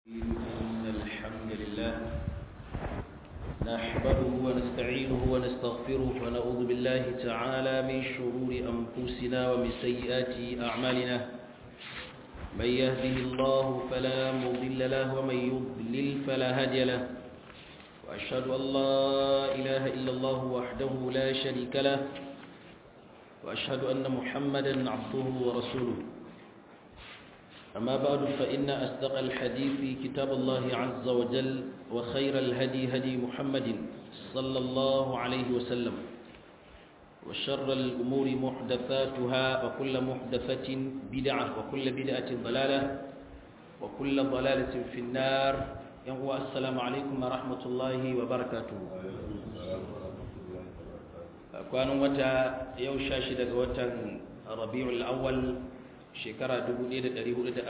إن الحمد لله نحمده ونستعينه ونستغفره ونعوذ بالله تعالى من شرور أنفسنا ومن سيئات أعمالنا من يهده الله فلا مضل له ومن يضلل فلا هادي له وأشهد أن لا إله إلا الله وحده لا شريك له وأشهد أن محمدا عبده ورسوله أما بعد فإن أصدق الحديث كتاب الله عز وجل وخير الهدي هدي محمد صلى الله عليه وسلم وشر الأمور محدثاتها وكل محدثة بدعة وكل بدعة ضلالة وكل ضلالة في النار السلام عليكم ورحمة الله وبركاته كانوا متى يوشاشد وتن ربيع الأول shekara 1447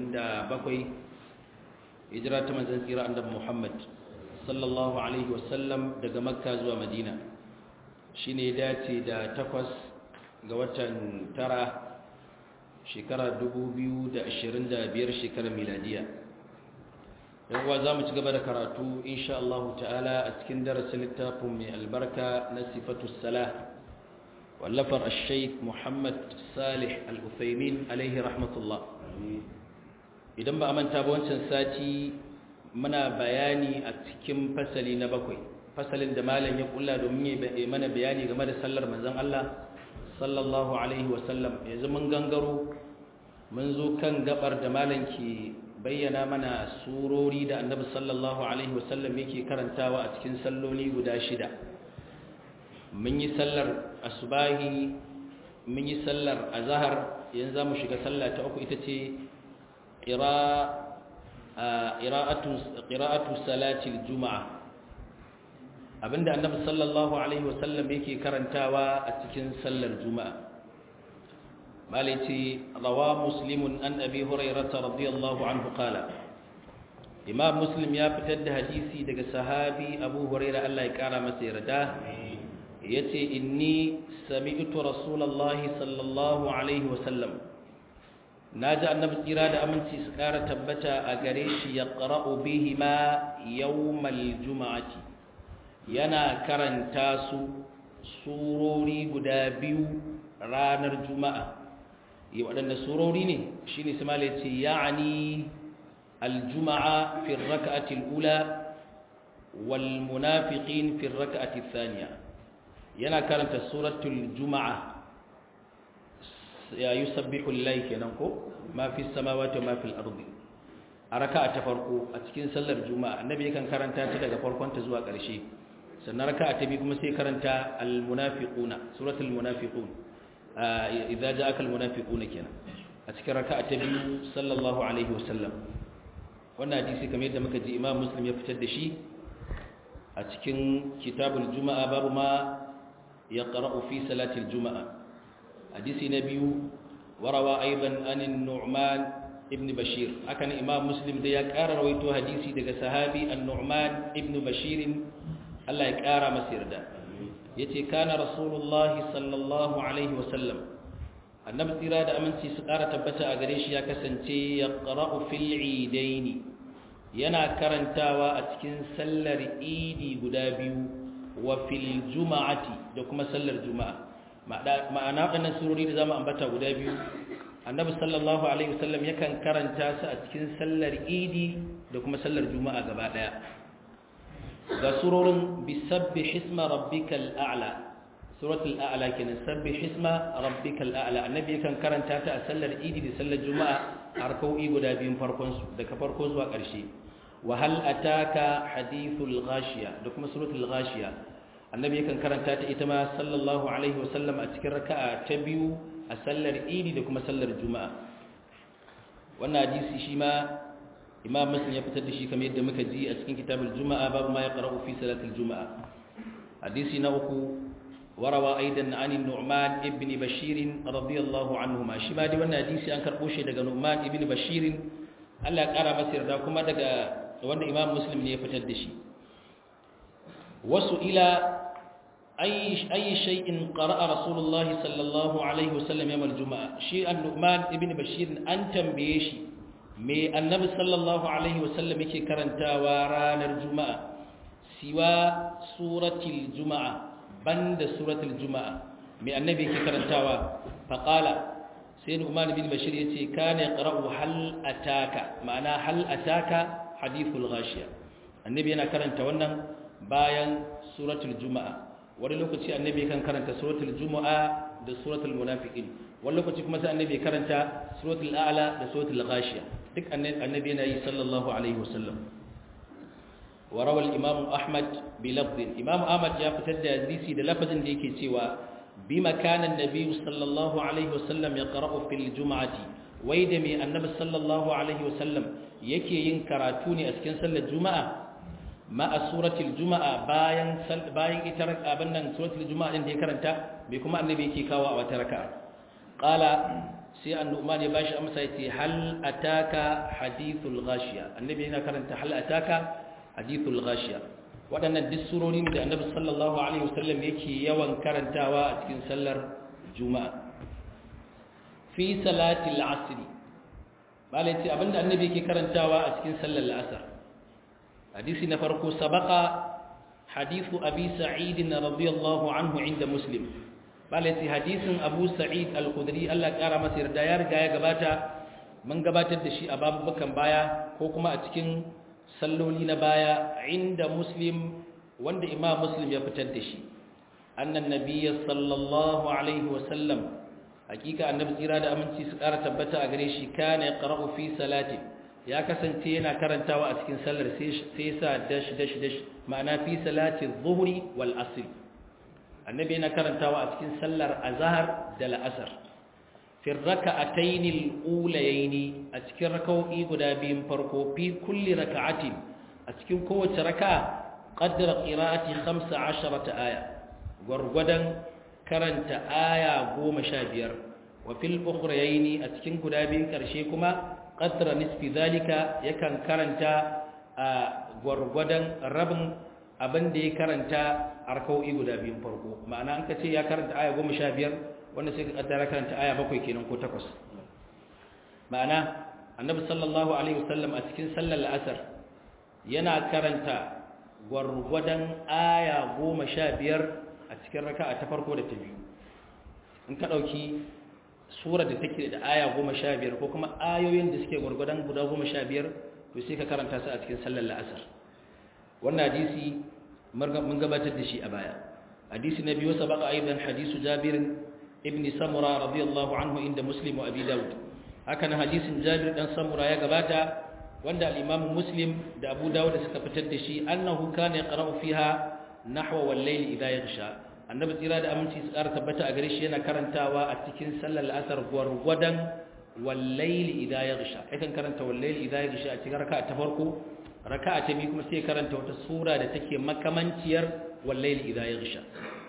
hijira ta manzon tsira annabi Muhammad sallallahu alaihi wasallam daga Makka zuwa Madina shine dace da 8 ga watan tara shekara 2025 shekarar miladiya dan uwa zamu ci gaba da karatu insha Allah ta'ala a cikin darasin littafin mai albarka na sifatus salah wallafar al-sheikh Muhammad Salih al-Uthaymin alaihi rahmatullah idan ba a manta ba wancan sati muna bayani a cikin fasali na 7 fasalin da malam ya kulla domin ya mana bayani game da sallar manzon Allah sallallahu alaihi wasallam yanzu mun gangaro mun zo kan gabar da malam ke bayyana mana surori da annabi sallallahu alaihi wasallam yake karantawa a cikin salloli guda 6 mun yi sallar asubahi mun yi sallar azhar yanzu zamu shiga sallah ta uku ita ce qira'atu salati aljum'a abinda annabi sallallahu alaihi wasallam yake karantawa a cikin sallar juma'a malati rawa muslimun an abi hurairah radiyallahu anhu qala imam muslim ya fitar da hadisi daga sahabi abu hurairah Allah ya kara masa yarda yace inni sami'tu rasulullahi sallallahu alaihi wasallam naji annabi tsira da aminci su kara tabbata a gare shi ya qara'u bihima yawmal juma'ati yana karanta su surori guda biyu ranar juma'a waɗanda surori ne shine sai malai ce ya'ani aljuma'a fi ar-rak'ati al-ula wal munafiqin fi ar-rak'ati ath-thaniya yana karanta suratul juma'a ya yusabbihu lillahi kenan ko ma fi samawati wa ma fil ardi a raka'a ta farko a cikin sallar juma'a annabi yakan karanta ta daga farkon ta zuwa ƙarshe sannan raka'a ta biyu kuma sai karanta al munafiquna suratul munafiqun idza ja'aka al munafiquna kenan a cikin raka'a ta biyu sallallahu alaihi wasallam wannan hadisi kamar yadda muka ji imam muslim ya fitar da shi a cikin kitabul juma'a babu ma يقرأ في صلاة الجمعة حديث نبي وروى أيضا عن النعمان ابن بشير أكن إمام مسلم ده يقرأ رويته حديثي ده صحابي النعمان ابن بشير الله يقرأ مسير ده يتي كان رسول الله صلى الله عليه وسلم النبي إرادة أمن سيسقارة تبتا أغريش يا كسنتي يقرأ في العيدين ينا كرنتاوا أتكن سلر إيدي قدابيو wa fil juma'ati da kuma sallar juma'a ma'ana waɗannan surori da zamu ambata guda biyu annabi sallallahu alaihi wasallam yakan karanta su a cikin sallar idi da kuma sallar juma'a gaba daya ga surorin bisabbih isma rabbikal a'la suratul a'la kenan sabbih isma rabbikal a'la annabi yakan karanta ta a sallar idi da sallar juma'a har kau'i guda biyun farkon su daga farko zuwa ƙarshe وهل أتاك حديث الغاشية لكم سورة الغاشية النبي كان كرنتا إتما صلى الله عليه وسلم أتكرك تبيو أسلر إيدي لكم أسلر الجمعة وانا حديث شيما إمام مسلم يفتد شي كم يد مكجي أسكن كتاب الجمعة باب ما يقرأ في صلاة الجمعة حديث نوكو وروى أيضا عن النعمان ابن بشير رضي الله عنهما شما دي وانا حديث أنكر بوشي دقى نعمان ابن بشير Allah ya ƙara masa yarda kuma daga wanda Imam Muslim ne ya fitar da shi wasu ila ayi shay'in qara'a Rasulullahi sallallahu alaihi wasallam yawm al-jum'a shi an-Nu'man ibn Bashir an tambaye shi me annabi sallallahu alaihi wasallam yake karantawa ranar juma'a siwa suratul juma'a banda suratul juma'a me annabi yake karantawa faqala sai Nu'man bin Bashir yace kana yaqra'u hal ataka ma'ana hal ataka hadithul ghashiya annabi yana karanta wannan bayan suratul juma'a wani lokaci annabi kan karanta suratul juma'a da suratul munafiqin wani lokaci kuma sai annabi karanta suratul a'la da suratul ghashiya duk annabi yana yi sallallahu alaihi wasallam wa rawa al-imam ahmad bi lafz imam ahmad ya fitar da hadisi da lafazin da yake cewa bima kana an-nabi sallallahu alaihi wasallam yaqra'u fil jum'ati wai da mai annabi sallallahu alaihi wasallam yake yin karatu ne a cikin sallar juma'a ma'a suratul juma'a bayan ita abin nan suratul juma'a din da ya karanta bai kuma annabi yake kawo a wata raka'a qala sai annuman ya bashi amsa yace hal ataka hadithul ghashiya annabi yana karanta hal ataka hadithul ghashiya wadannan duk surori da annabi sallallahu alaihi wasallam yake yawan karantawa a cikin sallar juma'a fi salatil asr bala yace abinda annabi yake karantawa a cikin sallar asr hadisi na farko sabaqa hadithu abi sa'id radiyallahu anhu inda muslim bala yace hadisin abu sa'id al-khudri Allah kara masa yarda ya riga ya gabata mun gabatar da shi a babukan baya ko kuma a cikin salloli na baya inda muslim wanda imam muslim ya fitar da shi annan nabiyyi sallallahu alaihi wasallam hakika annabi tsira da aminci su kara tabbata a gare shi kana yaqra'u fi salati ya kasance yana karantawa a cikin sallar sai sa dash ma'ana fi salati adh-dhuhri wal asr annabi yana karantawa a cikin sallar azhar da la'asar fi rak'atayn al-ulayayn a cikin rak'o'i guda biyun farko fi kulli rak'atin a cikin kowace raka'a qaddara qira'ati 15 aya gurgudan karanta aya 15 wa fil ukhrayayn a cikin guda biyun karshe kuma qadra nisfi zalika yakan karanta a gurgudan rabin abin da ya karanta arkau'i guda biyun farko ma'ana an kace ya karanta aya 15 wanda sai ka kaddara karanta aya 7 kenan ko 8 ma'ana annabi sallallahu alaihi wasallam a cikin sallar asar yana karanta gurgudan aya 15 a cikin raka'a ta farko da ta biyu in ka dauki surar da take da aya 15 ko kuma ayoyin da suke gurgudan guda 15 to sai ka karanta su a cikin sallar la'asar wannan hadisi mun gabatar da shi a baya hadisi na biyu sabaka aidan hadisu Jabir ibn Samura radiyallahu anhu inda Muslim wa Abi Dawud haka na hadisin Jabir dan Samura ya gabata wanda al-Imam Muslim da Abu Dawud suka fitar da shi annahu kana yaqra'u fiha nahwa wal-layl idha yaghsha annabi tsira da aminci su ƙara tabbata a gare shi yana karantawa a cikin sallar asar gwargwadon wallaili idan ya gisha yakan karanta wallaili idan ya gisha a cikin raka'a ta farko raka'a ta biyu kuma sai karanta wata sura da take makamanciyar wallaili idan ya gisha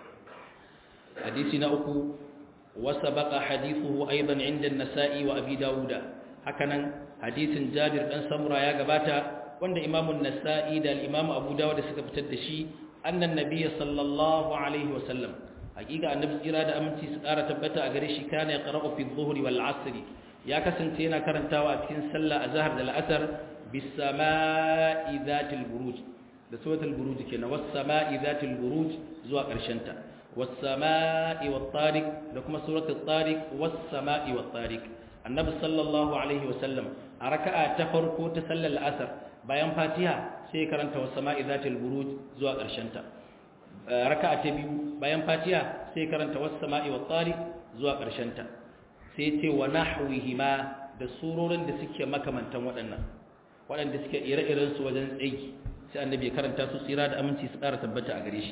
hadisi na uku wasa baka hadithuhu aidan inda nasa'i wa abi dawuda hakanan hadisin jabir dan samura ya gabata wanda imamun nasa'i da al-imam abu dawud suka fitar da shi annan nabiyyi sallallahu alaihi wasallam hakika annabi tsira da aminci su ƙara tabbata a gare shi kana ya qara'u fi dhuhri wal asr ya kasance yana karantawa a cikin sallah azhar da al'asr bis sama'i dhatil buruj da suratul buruj kenan was sama'i dhatil buruj zuwa ƙarshen ta was sama'i wat tariq da kuma suratul tariq was sama'i wat tariq annabi sallallahu alaihi wasallam a raka'a ta farko ta sallar al'asr bayan fatiha sai karanta was sama'i dhatil buruj zuwa ƙarshen ta raka'a ta biyu bayan fatiha sai karanta was sama'i wat tariq zuwa ƙarshen ta sai ce wa nahwihima da surorin da suke makamantan waɗanda suke ire-iren su wajen tsayi sai annabi ya karanta su tsira da aminci su ƙara tabbata a gare shi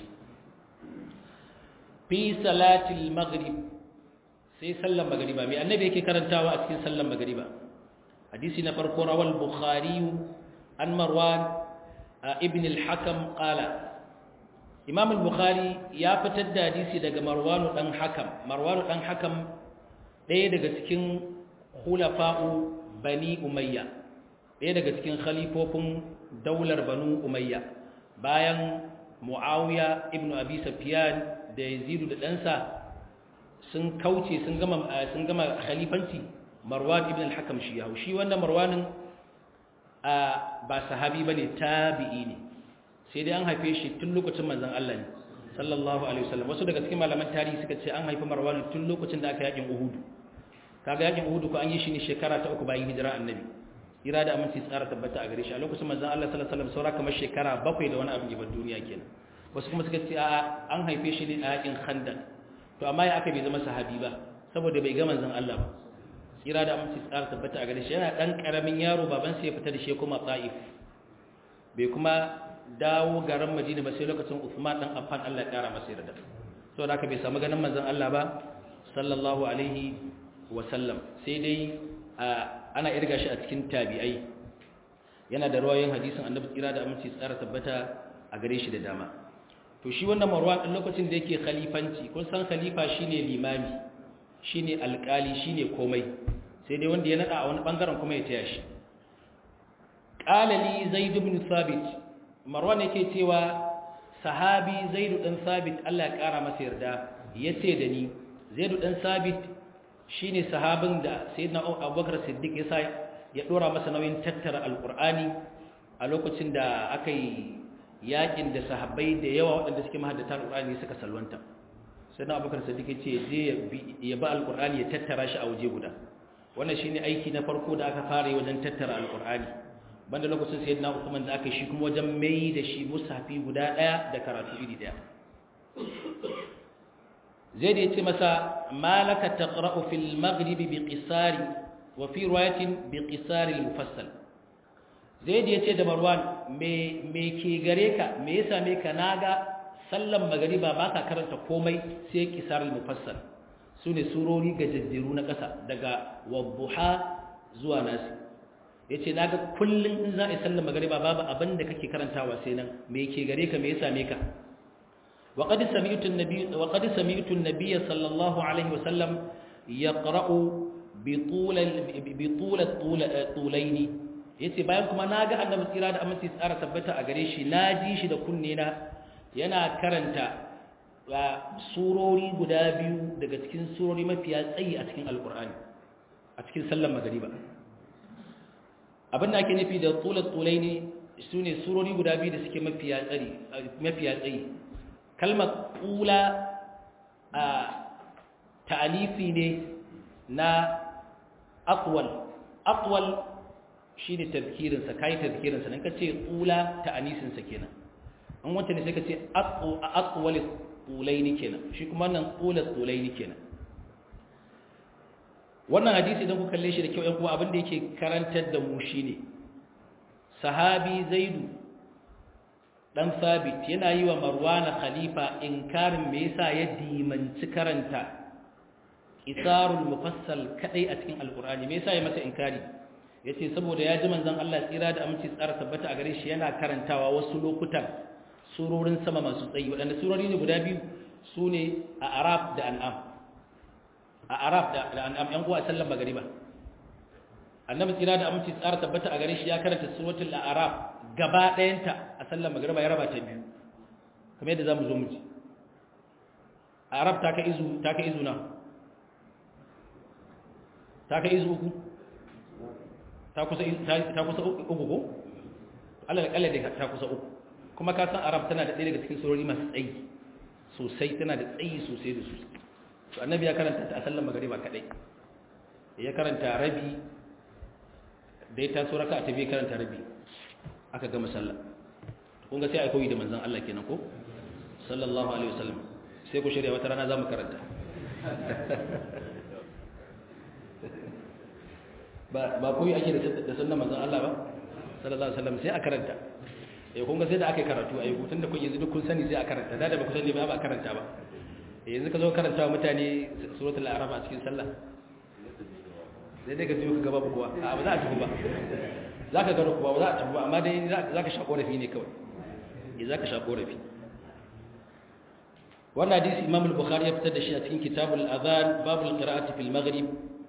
fi salatil maghrib sai sallan magriba mai annabi yake karantawa a cikin sallan magriba hadisi na farko rawal bukhari an marwan ibn al-hakam qala imam al-bukhari ya fitar da hadisi daga marwan dan hakam ɗaya daga cikin khulafa'u bani umayya ɗaya daga cikin khalifofin daular banu umayya bayan muawiya ibn abi sufyan da yazid da ɗansa sun kauce sun gama khalifanci marwan ibn al-hakam shi wannan marwanin ba sahabi bane tabi'i ne sai dai an haife shi tun lokacin manzon Allah ne sallallahu alaihi wasallam wasu daga cikin malaman tarihi suka ce an haifi Marwan tun lokacin da aka yakin Uhud kaga yakin Uhud ko an yi shi ne shekara ta 3 bayan hijira annabi ira da aminci tsara tabbata a gare shi a lokacin manzon Allah sallallahu alaihi wasallam saura kamar shekara 7 da wani abu giban duniya kenan wasu kuma suka ce a an haife shi ne a yakin Khandaq to amma ya aka bai zama sahabi ba saboda bai ga manzon Allah ba ira da aminci tsara tabbata a gare shi yana dan karamin yaro baban sa ya fita da shi kuma Taif bai kuma dawo garin Madina ba sai lokacin Uthman dan Affan Allah ya kara masa yarda saboda haka bai samu ganin manzon Allah ba sallallahu alaihi wasallam sai dai ana irga shi a cikin tabi'ai yana da rawayoyin hadisin annabi tsira da aminci tsara tabbata a gare shi da dama to shi wannan Marwan din lokacin da yake khalifanci kun san khalifa shine limami shine alkali shine komai sai dai wanda ya nada a wani bangaren kuma ya taya shi qala li zaid ibn thabit Marwan yake cewa sahabi zaid dan thabit Allah ya kara masa yarda yace da ni zaid dan thabit shine sahabin da sayyidina Abubakar Siddiq ya dora masa nauyin tattara alqur'ani a lokacin da aka yi yakin da sahabbai da yawa waɗanda suke mahaddata alqur'ani suka salwanta sayyidina Abubakar Siddiq ya ce je ya ba alqur'ani ya tattara shi a waje guda wannan shine aiki na farko da aka fara yi wajen tattara alqur'ani banda lokacin sayyidina Uthman da aka yi shi kuma wajen mai da shi mushafi guda daya da karatu iri daya zai da ya ce masa malaka taqra'u fil maghribi bi qisari wa fi riwayatin bi qisari al-mufassal zai da ya ce da Marwan me ke gare ka me ya same ka naga sallan magriba ba ka karanta komai sai qisar al-mufassal sune surori gajejjeru na ƙasa daga wadduha zuwa nasi yace naga kullun in za a yi sallan magriba babu abin da kake karantawa sai nan me ke gare ka me ya same ka وقد سمعت النبي صلى الله عليه وسلم يقرأ بطول الطولين yace bayan kuma naga annabi tsira da aminci tsara tabbata a gare shi naji shi da kunne na yana karanta surori guda biyu daga cikin surori mafiya tsayi a cikin alqur'ani a cikin sallar magriba abin da ake nufi da tulat tulaini sune surori guda biyu da suke mafiya tsayi kalmar ƙula a ta'alifi ne na akwal shi ne tafkirinsa kayi tafkirinsa nan ka ce ƙula ta'anisinsa kenan an wanta ne sai ka ce akwal ƙulaini kenan shi kuma nan ƙulat ƙulaini kenan wannan hadisi idan ku kalle shi da kyau ‘yan kuma abinda yake karantar da mu shi ne sahabi zaidu dan sabit yana yi wa marwana khalifa inkarin me yasa ya dimanci karanta isarul mufassal kadai a cikin alqur'ani me yasa ya masa inkari yace saboda ya ji manzon Allah tsira da aminci tsara tabbata a gare shi yana karantawa wasu lokutan surorin sama masu tsayi wadanda surori ne guda biyu sune a arab da an'am yan uwa sallan magriba annabi tsira da aminci tsara tabbata a gare shi ya karanta suratul a'raf gaba ɗayanta a sallar magriba ya raba ta biyu kamar yadda zamu zo mu ji a'raf ta ka izu na ta ka izu uku ta kusa uku ko Allah kalla da ta kusa uku kuma ka san a'raf tana da ɗaya daga cikin surori masu tsayi sosai tana da tsayi sosai da sosai to annabi ya karanta ta a sallar magriba kadai ya karanta rabi da ya taso raka ta biyu karanta rabi aka gama sallah kun ga sai a koyi da manzon Allah kenan ko sallallahu alaihi wasallam sai ku shirya wata rana zamu karanta ba koyi ake da sunnan manzon Allah ba sallallahu alaihi wasallam sai a karanta kun ga sai da aka yi karatu a yi hutun da kun yanzu duk kun sani sai a karanta da ba ku sani ba a karanta ba yanzu ka zo karanta wa mutane suratul a'raf a cikin sallah sai dai ka ji ka gaba kuwa a ba za a tafi ba za ka gano kuwa ba za a tafi ba amma dai za ka sha korafi ne kawai za ka sha korafi wannan hadisi imam al-bukhari ya fitar da shi a cikin kitabul adhan babul qira'ati fil maghrib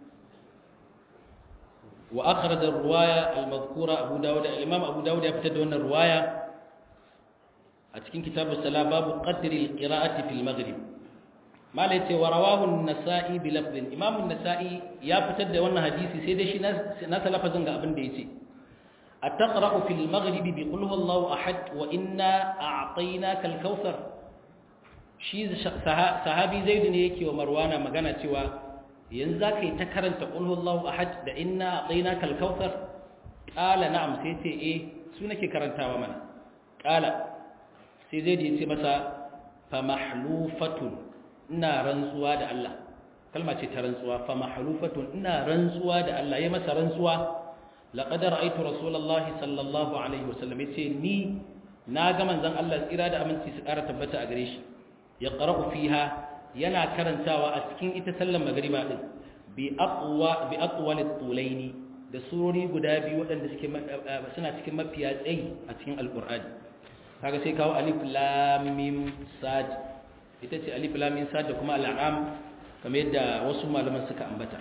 wa akhraj ar-riwaya al-madhkura abu dawud al-imam abu dawud ya fitar da wannan riwaya a cikin kitabus salat babu qadri al-qira'ati fil maghrib malai ce wa rawahu an-nasa'i bi lafdhin imam an-nasa'i ya fitar da wannan hadisi sai dai shi na lafazin ga abin da yace ataqra'u fil maghribi bi qul huwallahu ahad wa inna a'tainaka al-kautsar shi sahabi Zaid ne yake wa Marwana magana cewa yanzu zaka yi ta karanta qul huwallahu ahad da inna a'tainaka al-kautsar qala na'am sai ce su nake karantawa mana qala sai Zaid ya ce masa fa mahlufatun ina rantsuwa da Allah kalma ce ta rantsuwa fa mahlufatun ina rantsuwa da Allah ya masa rantsuwa laqad ra'aytu rasulullahi sallallahu alaihi wasallam yace ni na ga manzon Allah tsira da aminci su ƙara tabbata a gare shi ya qara'u fiha yana karantawa a cikin ita sallar magriba din bi aqwal tulaini da surori guda biyu waɗanda suke suna cikin mafiya tsayi a cikin alqur'ani kaga sai kawo alif lam mim sad ita ce alif lam mim sad da kuma al'am kamar yadda wasu malaman suka ambata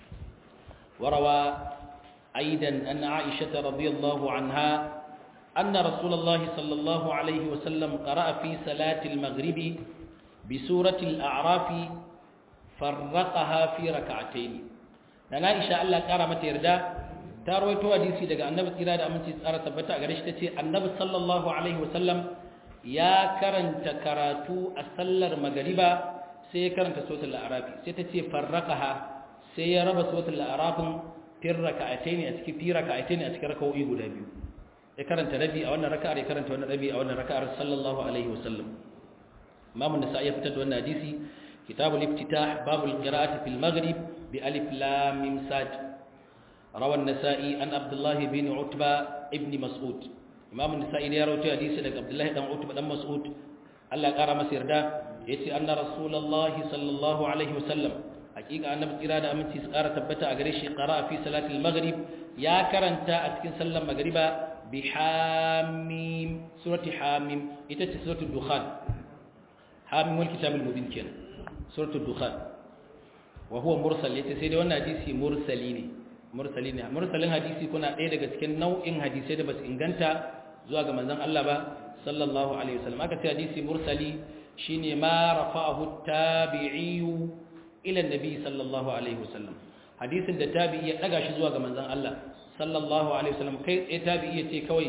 warawa aidan an aisha radhiyallahu anha anna rasulullahi sallallahu alaihi wasallam qara'a fi salati al-maghrib bi surati al-a'raf farraqaha fi rak'atayn dan aisha Allah kara mata yarda ta rawaito hadisi daga annabi tsira da aminci tsara tabbata a gare shi tace annabi sallallahu alaihi wasallam ya karanta karatu a sallar magriba sai ya karanta suratul a'raf sai tace farraqaha sai ya raba suratul a'raf fi rak'atayn a cikin rak'o'i guda biyu ya karanta rabi a wannan raka'ar ya karanta wannan rabi a wannan raka'ar sallallahu alaihi wasallam Imam an-Nasa'i ya fitar da wannan hadisi kitabul iftitah babul qira'ati fil maghrib bi alif lam mim sad روى النسائي عن عبد الله بن عتبة ابن مسعود امام النسائي ne ya rawaito hadisi daga Abdullah dan Utba dan Mas'ud Allah ya kara masa yarda yace anna rasulullahi sallallahu alaihi wasallam hakika annabi tsira da aminci su kara tabbata a gare shi qara'a fi salatil maghrib ya karanta a cikin sallar magriba bi hamim surati hamim ita ce suratul dukhan hamim wal kitabul mubin kenan suratul dukhan wa huwa mursal yace sai dai wannan hadisi mursalin hadisi kuna ɗaya daga cikin nau'in hadisai da basu inganta zuwa ga manzon Allah ba sallallahu alaihi wasallam aka ce hadisi mursali shine ma rafa'ahu tabi'iyu ila annabi sallallahu alaihi wasallam hadisin da tabi'i ya daga shi zuwa ga manzon Allah sallallahu alaihi wasallam kai tsaye tabi'i ya ce kawai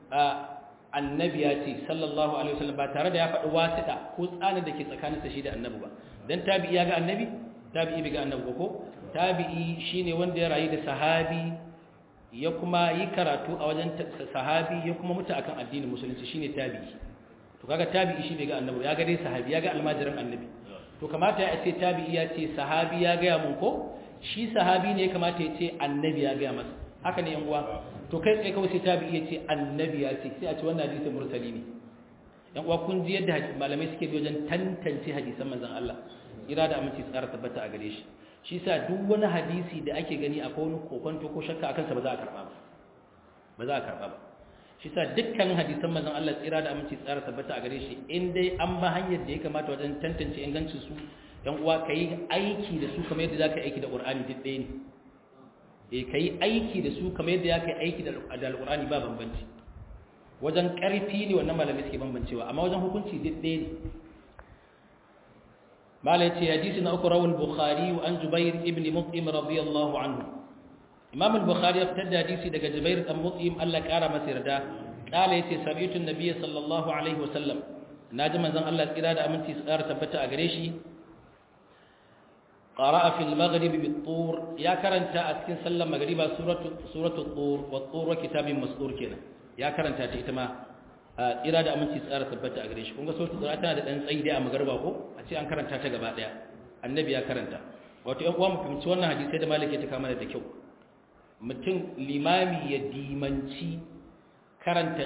annabi ya ce sallallahu alaihi wasallam ba tare da ya faɗi wasita ko tsanin da ke tsakaninsa shi da annabi ba dan tabi'i ya ga annabi tabi'i bai ga annabi ba ko tabi'i shine wanda ya rayu da sahabi ya kuma yi karatu a wajen sahabi ya kuma mutu akan addinin musulunci shine tabi'i to kaga tabi'i shi bai ga annabi ya ga dai sahabi ya ga almajirin annabi to kamata ya ce tabi'i ya ce sahabi ya ga mun ko shi sahabi ne kamata ya ce annabi ya ga masa haka ne yan uwa to kai tsaye kawai sai tabi'i ya ce annabi ya ce sai a ce wannan hadisi mursali ne yan uwa kun ji yadda malamai suke bi wajen tantance hadisan manzon Allah ira da aminci tsara tabbata a gare shi shi sa duk wani hadisi da ake gani akwai wani kokonto ko shakka akan sa ba za a karba ba shi sa dukkan hadisan manzon Allah tsira da aminci tsara tabbata a gare shi in dai an ba hanyar da ya kamata wajen tantance ingancin su dan uwa kai aiki da su kamar yadda zaka aiki da Qur'ani duk ɗaya ne kai aiki da su kamar yadda zaka aiki da Al-Qur'ani ba bambanci wajen ƙarfi ne wannan malamai suke bambancewa amma wajen hukunci duk ɗaya ne mala yace hadisi na uku rawal bukhari an jubair ibn mut'im radiyallahu anhu imam al-bukhari ya fitar da hadisi daga jubair dan mut'im Allah kara masa yarda kala yace sabitu an-nabiy sallallahu alaihi wasallam naji manzon Allah tsira da aminci su kara tabbata a gare shi qara'a fil maghrib bit-tur ya karanta a cikin sallar magriba suratul tur wa tur wa kitabin masdur kenan ya karanta ta ita ma tsira da aminci tsara tabbata a gare shi kun ga suratul qur'an tana da dan tsayi da a magarba ko a ce an karanta ta gaba daya annabi ya karanta wato ƴan uwa mu fahimci wannan hadisi da malike ta kama da kyau mutum limami ya dimanci karanta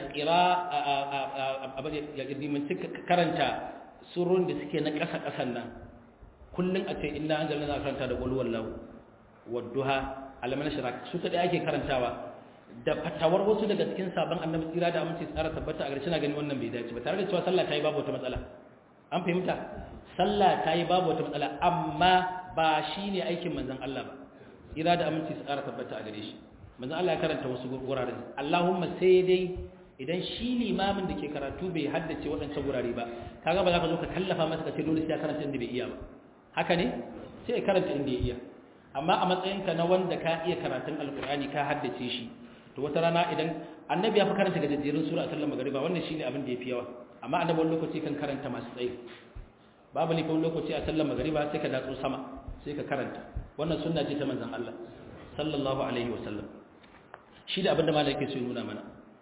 ya dimanci karanta surun da suke na ƙasa ƙasan nan kullun a ce inna anzalna za karanta da qul wallahu wadduha alaman shirak su ta da ake karantawa da fatawar wasu daga cikin sabon annabi tsira da aminci tsara tabbata a gare na gani wannan bai dace ba tare da cewa sallah ta yi babu wata matsala an fahimta sallah ta yi babu wata matsala amma ba shi ne aikin manzon Allah ba tsira da aminci tsara tabbata a gare shi manzon Allah ya karanta wasu gurare Allahumma sai dai idan shi limamin da ke karatu bai haddace waɗancan gurare ba kaga ba za ka zo ka kallafa masa ka ce dole sai ya karanta inda bai iya ba haka ne sai ya karanta inda ya iya amma a matsayinka na wanda ka iya karatun alkur'ani ka haddace shi to wata rana idan annabi ya fi karanta gajejjerun sura a sallar magariba wannan shine abin da yafi yawa amma annabi wani lokaci kan karanta masu tsayi babu lifin lokaci a sallar magariba sai ka datso sama sai ka karanta wannan sunna ce ta manzon Allah sallallahu alaihi wasallam shi da abin da malai yake so nuna mana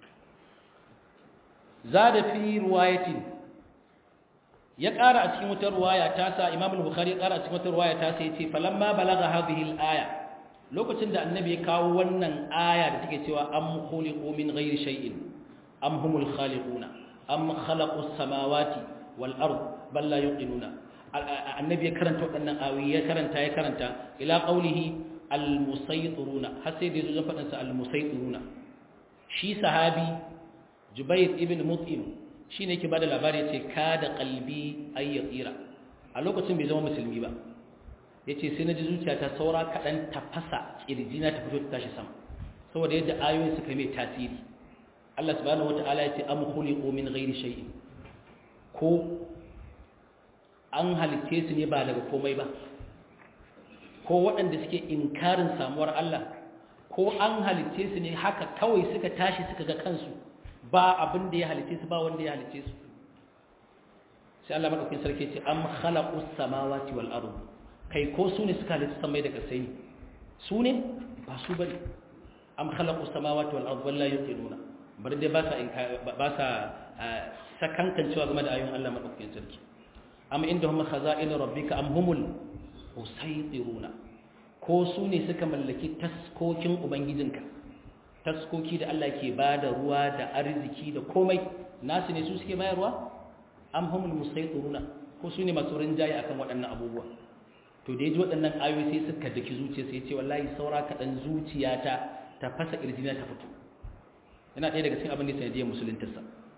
zada fi riwayatin ya ƙara a cikin wata ruwaya ta sa Imam al-Bukhari ya ƙara a cikin wata ruwaya ta sa yace falamma balagha hadhihi al-aya lokacin da annabi ya kawo wannan aya da take cewa am khuliqu min ghairi shay'in am humul khaliquna am khalaqu as-samawati wal ard bal la yuqinuna annabi ya karanta waɗannan ayoyi ya karanta ila qawlihi al-musaytiruna har sai da yazo faɗin sa al-musaytiruna shi sahabi Jubayr ibn Mut'im shi ne ke ba da labari ya ce ka da kalbi ayyar tsira a lokacin bai zama musulmi ba ya ce sai na ji zuciya ta saura kaɗan ta fasa ƙirjina ta fito ta tashi sama saboda yadda ayoyin suka mai tasiri Allah subhanahu wata'ala ya ce am khuliqu min ghairi shay'in ko an halitte su ne ba daga komai ba ko waɗanda suke inkarin samuwar Allah ko an halitte su ne haka kawai suka tashi suka ga kansu ba abin da ya halice su ba wanda ya halice su sai Allah madaukakin sarki ce am khalaqus samawati wal ard kai ko su ne suka halice samai da kasai su ne ba su bane am khalaqus samawati wal ard wallahi yuqinuna bar dai ba sa sakankancewa game da ayoyin Allah madaukakin sarki am indahum khaza'in rabbika am humul musaytiruna ko su ne suka mallaki taskokin ubangijinka taskoki da Allah ke ba da ruwa da arziki da komai nasu ne su suke bayarwa am humul musaytiruna ko su ne masu rinjaye akan waɗannan abubuwa to da yaji waɗannan ayoyi sai suka daki zuciya sai ce wallahi saura kaɗan zuciyata ta fasa kirjina ta fito yana ɗaya daga cikin abin da sanadiyar musuluntarsa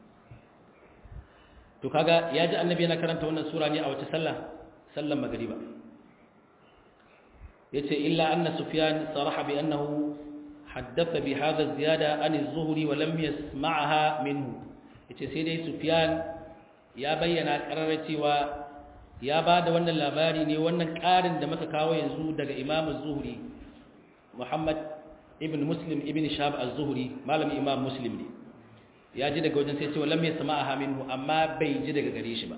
to kaga ya ji annabi yana karanta wannan sura ne a wace sallan magriba yace illa anna sufyan saraha bi annahu حدث بهذا الزيادة عن الزهري ولم يسمعها منه yace sai dai Sufyan ya bayyana kararar cewa ya bada wannan labari ne wannan karin da muka kawo yanzu daga Imam Az-Zuhri Muhammad ibn Muslim ibn Shahab Az-Zuhri malamin Imam Muslim ne ya ji daga wajen sai ce lam yasma'aha minhu amma bai ji daga gare shi ba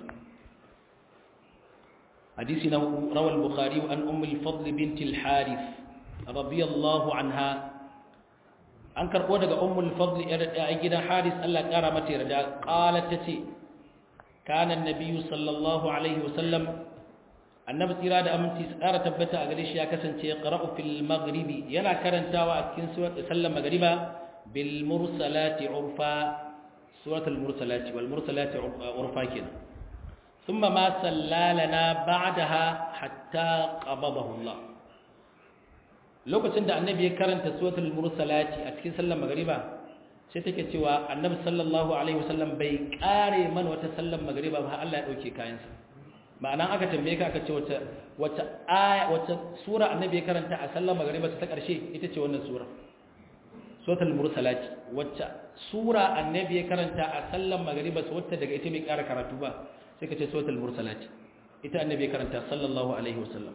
hadisi na rawal Bukhari an Umm al-Fadl bint al-Harith radiyallahu anha an karbo daga ummul fadl a gidan haris Allah kara mata yarda qalat tace kana annabi sallallahu alaihi wasallam annabi tira da aminci tsara tabbata a gare shi ya kasance qara'u fil maghribi yana karantawa a cikin sallar magriba bil mursalati urfa suratul mursalati wal mursalati urfa kin thumma ma sallalana ba'daha hatta qabadahu Allah lokacin da annabi ya karanta suratul mursalati a cikin sallar magriba sai take cewa annabi sallallahu alaihi wasallam bai kare mana wata sallar magriba ba Allah ya dauke kayansa ma'ana aka tambaye ka aka ce wata aya wata sura annabi ya karanta a sallar magriba ta karshe ita ce wannan sura suratul mursalati wacce sura annabi ya karanta a sallar magriba wacce daga ita bai kara karatu ba sai ka ce suratul mursalati ita annabi ya karanta sallallahu alaihi wasallam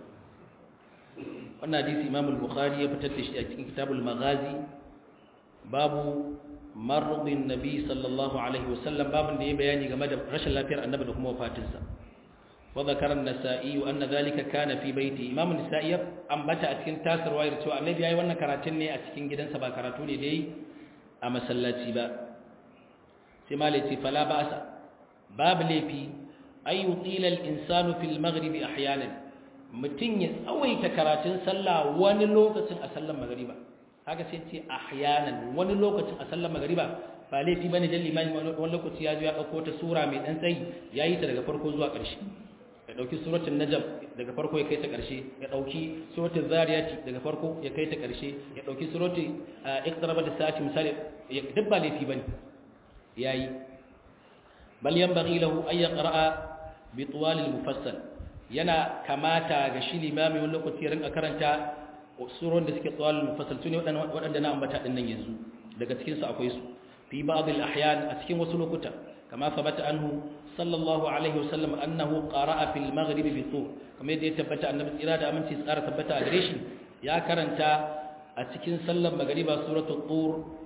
wannan hadisi Imam al-Bukhari ya fitar da shi a cikin Kitabul Maghazi babu marḍin nabi sallallahu alaihi wasallam babun da ya bayani game da rashin lafiyar annabi da kuma wafatinsa wa zakara an-Nasa'i anna dhalika kana fi baiti Imam an-Nasa'i ambata a cikin tasarwa ya cewa annabi yayi wannan karatun ne a cikin gidansa ba karatu ne dai a masallaci ba sai malaci fala ba'sa babu lafi ay yutila al-insanu fil maghribi ahyanan mutum ya tsawaita karatun sallah wani lokacin a sallar magariba haka sai ce ahyanan wani lokacin a sallar magariba ba laifi bane dan limami wani lokaci ya zo ya dauko ta sura mai dan tsayi yayi ta daga farko zuwa ƙarshe ya dauki suratul najm daga farko ya kai ta ƙarshe ya dauki suratul zariyat daga farko ya kai ta ƙarshe ya dauki suratul iqtarabat as-saati misali duk ba laifi bane yayi bal yanbaghi lahu ay yaqra'a bi tuwal al-mufassal yana kamata ga shi limami wani lokaci rinka karanta suron da suke tsawal mufassal tuni waɗanda na ambata din nan yanzu daga cikin su akwai su fi ba'd al-ahyan a cikin wasu lokuta kama sabata anhu sallallahu alaihi wasallam annahu qara'a fil maghrib bi tur kamar yadda ya tabbata annabi tsira da aminci tsara tabbata a gare shi ya karanta a cikin sallar magriba suratul tur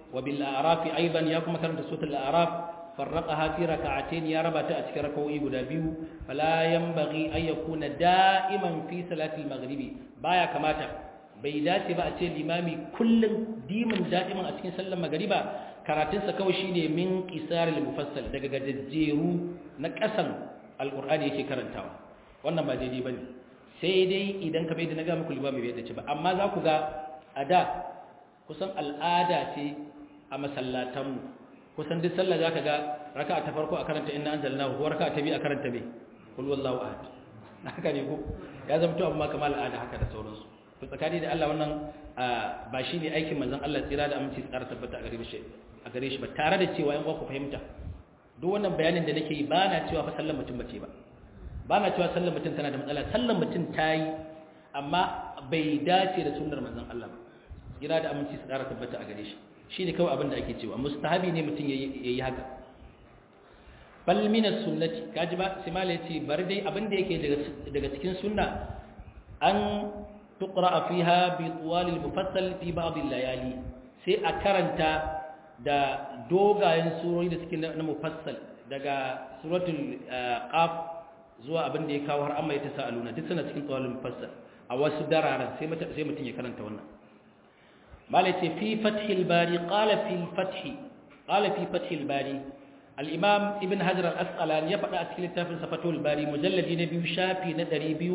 wa bil a'raf aidan ya kuma karanta suratul a'raf farraqaha fi rak'atayn ya rabata a cikin rak'o'i guda biyu fala yanbaghi an yakuna da'iman fi salati al-maghribi baya kamata bai dace ba a ce limami kullum dimin da'iman a cikin sallar magriba karatunsa kawai shine min qisaril mufassal daga gajejjeru na kasan alqur'ani yake karantawa wannan ba daidai bane sai dai idan ka bai da naga muku limami bai dace ba amma za ku ga ada kusan al'ada ce a masallatanmu kusan duk sallah zaka ga raka'a ta farko a karanta inna anzalnahu ko raka'a ta biyu a karanta me qul wallahu ahad haka ne ko ya zama to amma kamar al'ada haka da sauransu to tsakani da Allah wannan ba shine aikin manzon Allah tsira da aminci tsara tabbata a gare shi ba tare da cewa yan uwa ku fahimta duk wannan bayanin da nake yi ba na cewa fa sallar mutum bace ba na cewa sallar mutum tana da matsala sallar mutum tayi amma bai dace da sunnar manzon Allah ba tsira da aminci tsara tabbata a gare shi shine kawai abin da ake cewa mustahabi ne mutum yayi haka bal min as-sunnati kaji ba sai malai ce bar dai abin da yake daga cikin sunna an tuqra fiha bi tuwal al-mufassal fi ba'd al-layali sai a karanta da dogayen surori da suke na mufassal daga suratul qaf zuwa abin da ya kawo har amma ya tasaluna duk suna cikin tuwal al-mufassal a wasu dararan sai mutum ya karanta wannan malai ce fi fathil bari qala fi fathil bari al-imam ibn hajar al-asqalani ya faɗa a cikin littafin sa fathul bari mujalladi na 2 shafi na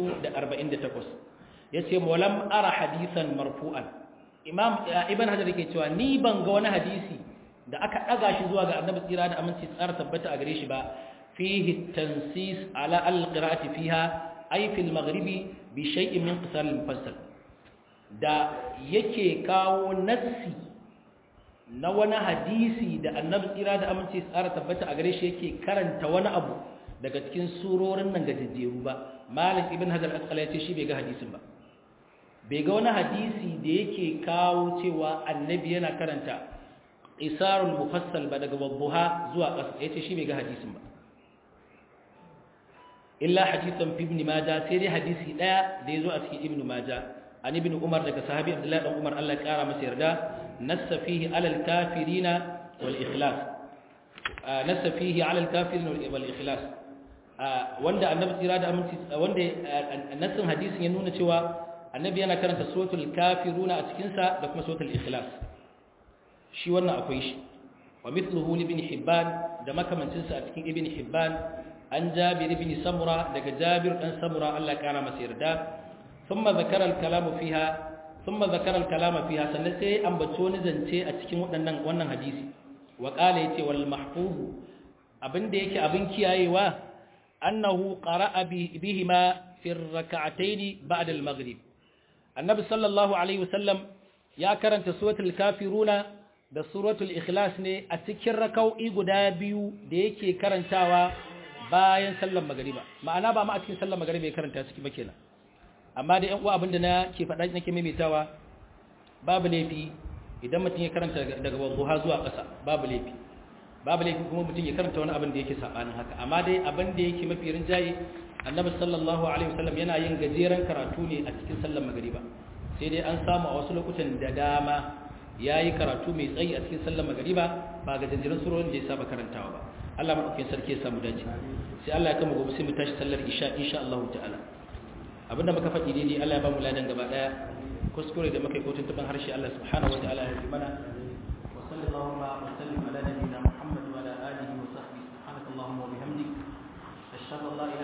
248 yace walam ara hadisan marfu'an imam ibn hajar yake cewa ni ban ga wani hadisi da aka daga shi zuwa ga annabi tsira da aminci tsara tabbata a gare shi ba fihi tansis ala al-qira'ati fiha ay fil maghribi bi shay'in min qisar al-mufassal da yake kawo nassi na wani hadisi da annabi tsira da aminci tsara tabbata a gare shi yake karanta wani abu daga cikin surorin nan ga jejjeru ba malik ibn hajar al-asqalani ya ce shi bai ga hadisin ba bai ga wani hadisi da yake kawo cewa annabi yana karanta isarul mufassal ba daga wadduha zuwa ƙasa yace shi bai ga hadisin ba illa hadisan fi ibn majah sai dai hadisi daya da yazo a cikin ibn majah an ibn umar daga sahabi abdullahi dan umar Allah ya kara masa yarda nassa fihi alal kafirina wal ikhlas nassa fihi alal kafirin wal ikhlas wanda annabi tsira da aminci wanda nassin hadisin ya nuna cewa annabi yana karanta suratul kafiruna a cikin sa da kuma suratul ikhlas shi wannan akwai shi wa mithluhu ibn hibban da makamancin sa a cikin ibn hibban an jabir ibn samura daga jabir dan samura Allah ya kara masa yarda ثم ذكر الكلام فيها sannan sai ambato ni zance a cikin wannan hadisi wa qala yace wal mahfuz abinda yake abin kiyayewa annahu qara'a bihima fi rak'atayn ba'da al-maghrib annabi sallallahu alaihi wasallam ya karanta suratul kafiruna da suratul ikhlas ne a cikin rak'o'i guda biyu da yake karantawa bayan sallar magriba ma'ana ba ma a cikin sallar magriba ya karanta ciki ba kenan amma da ƴan uwa abinda nake faɗa nake maimaitawa babu laifi idan mutum ya karanta daga wadduha zuwa ƙasa babu laifi kuma mutum ya karanta wani abin da yake sabanin haka amma dai abin da yake mafi rinjaye annabi sallallahu alaihi wasallam yana yin gajeren karatu ne a cikin sallar magriba sai dai an samu a wasu lokutan da dama yayi karatu mai tsayi a cikin sallar magriba ba ga janjiran surorin da ya saba karantawa ba Allah madaukakin sarki ya samu dace sai Allah ya kama gobe sai mu tashi sallar isha insha Allah ta'ala abinda muka faɗi daidai Allah ya ba mu ladan gaba daya kuskure da muka yi kotun taban harshe Allah subhanahu wataala ya yi mana wa sallallahu wa sallam ala nabiyyina Muhammad wa ala alihi wa sahbihi subhanakallahumma wa bihamdik ashhadu an la ilaha